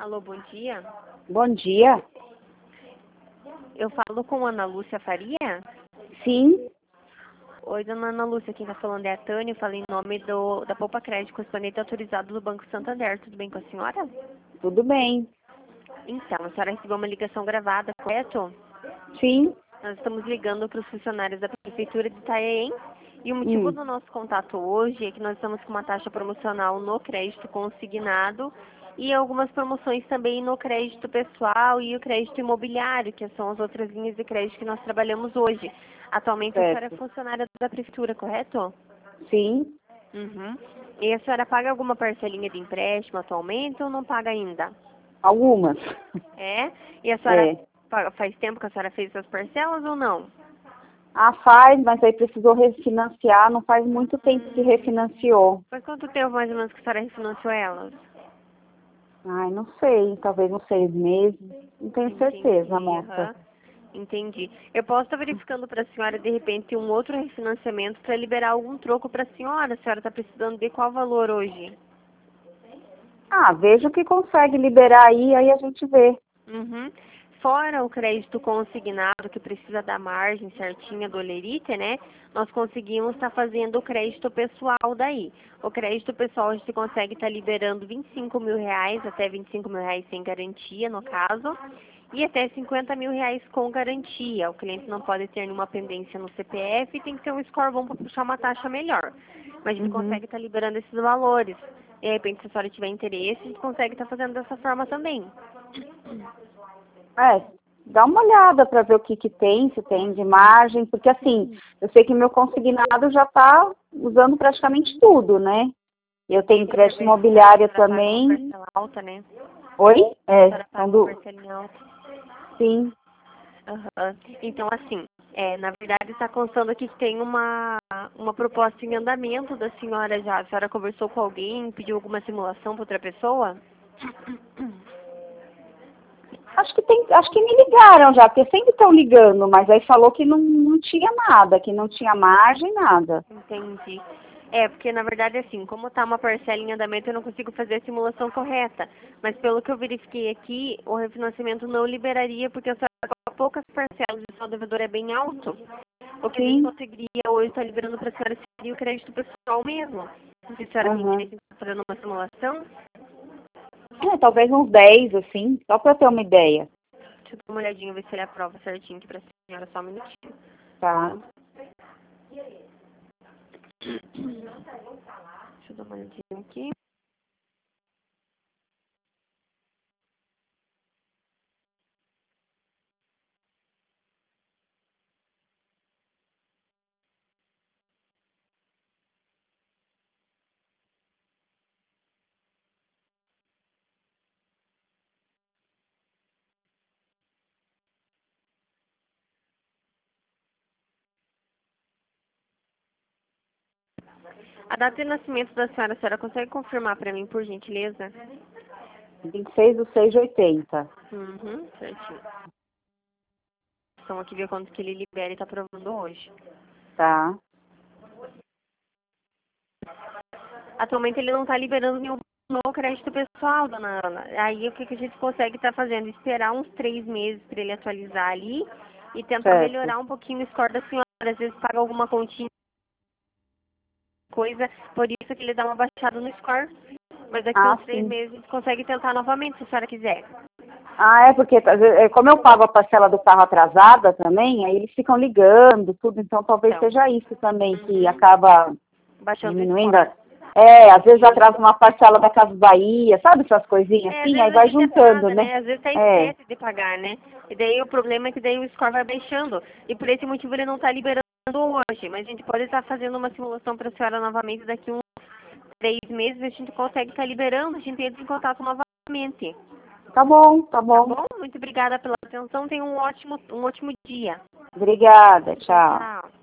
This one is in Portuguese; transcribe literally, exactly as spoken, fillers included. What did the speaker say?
Alô, bom dia. Bom dia. Eu falo com Ana Lúcia Faria? Sim, Oi, dona Ana Lúcia, quem está falando é a Tânia, eu falei em nome do, da Poupa Crédito, correspondente autorizado do Banco Santander. Tudo bem com a senhora? tudo bem. Então, a senhora recebeu uma ligação gravada, correto? Sim. Nós estamos ligando para os funcionários da Prefeitura de Itanhaém. E o motivo Hum, do nosso contato hoje é que nós estamos com uma taxa promocional no crédito consignado e algumas promoções também no crédito pessoal e o crédito imobiliário, que são as outras linhas de crédito que nós trabalhamos hoje. Atualmente a senhora é certo. funcionária da Prefeitura, correto? Sim. Uhum. E a senhora paga alguma parcelinha de empréstimo atualmente ou não paga ainda? Algumas. É? E a senhora É. pa- faz tempo que a senhora fez essas parcelas ou não? Ah, faz, mas aí precisou refinanciar. Não faz muito tempo que refinanciou. Faz quanto tempo mais ou menos que a senhora refinanciou elas? Ai, não sei. Talvez uns seis meses. Não tenho certeza, Entendi, moça. aham. Entendi. Eu posso estar verificando para a senhora, de repente, um outro refinanciamento para liberar algum troco para a senhora. A senhora está precisando de qual valor hoje? Ah, veja o que consegue liberar aí, aí a gente vê. Uhum. Fora o crédito consignado, que precisa da margem certinha do Olerite, né? Nós conseguimos estar fazendo o crédito pessoal daí. O crédito pessoal a gente consegue estar liberando vinte e cinco mil reais, até vinte e cinco mil reais sem garantia, no caso, e até cinquenta mil reais com garantia. O cliente não pode ter nenhuma pendência no C P F e tem que ter um score bom para puxar uma taxa melhor. Mas a gente Uhum. consegue estar liberando esses valores. De repente, se a senhora tiver interesse, a gente consegue estar fazendo dessa forma também. É, dá uma olhada para ver o que que tem, se tem de margem, porque assim, eu sei que meu consignado já está usando praticamente tudo, né? Eu tenho Entendi, crédito também. A imobiliário senhora paga uma também. parcela alta, né? Oi? A É, senhora são paga uma do... parcelinha alta. Sim. Aham. Então, assim, é, na verdade está constando aqui que tem uma, uma proposta em andamento da senhora já. A senhora conversou com alguém, pediu alguma simulação para outra pessoa? Acho que tem, acho que me ligaram já, porque sempre estão ligando, mas aí falou que não, não tinha nada, que não tinha margem, nada. Entendi. É, porque na verdade, assim, como está uma parcela em andamento, eu não consigo fazer a simulação correta. Mas pelo que eu verifiquei aqui, o refinanciamento não liberaria, porque a senhora paga poucas parcelas e o seu devedor é bem alto. O que a gente Sim. conseguiria hoje estar liberando para a senhora seria o crédito pessoal mesmo. Não sei se a senhora tem Aham. interesse em fazer uma simulação. É, talvez uns dez, assim, só para ter uma ideia. Deixa eu dar uma olhadinha, ver se ele aprova certinho aqui para a senhora, só um minutinho. Tá. Deixa eu dar uma olhadinha aqui. A data de nascimento da senhora, a senhora consegue confirmar para mim, por gentileza? vinte e seis de seis de oitenta. Uhum, certinho. Então aqui ver quanto que ele libera e está aprovando hoje. Tá. Atualmente ele não está liberando nenhum novo crédito pessoal, dona Ana. Aí o que, que a gente consegue estar fazendo? Esperar uns três meses para ele atualizar ali e tentar Certo. melhorar um pouquinho o score da senhora. Às vezes paga alguma continha, coisa, por isso que ele dá uma baixada no score. Mas daqui a Ah, uns três sim. meses a gente consegue tentar novamente, se a senhora quiser. Ah, é porque às vezes, é, como eu pago a parcela do carro atrasada também, aí eles ficam ligando, tudo, então talvez Então, seja isso também que uhum, acaba baixando o diminuindo. score. a- É, às vezes Isso. atrasa uma parcela da Casa Bahia, sabe essas coisinhas É, às assim? Aí vezes a vai gente juntando, atrasa, né? né? Às vezes até É, esquece de pagar, né? E daí o problema é que daí o score vai baixando. E por esse motivo ele não está liberando hoje. Mas a gente pode estar fazendo uma simulação para a senhora novamente daqui a uns três meses. A gente consegue estar liberando, a gente entra em contato novamente. tá bom, tá Tá bom. bom? Muito obrigada pela atenção. Tenha um ótimo, um ótimo dia. Obrigada, Tchau, tchau. tchau.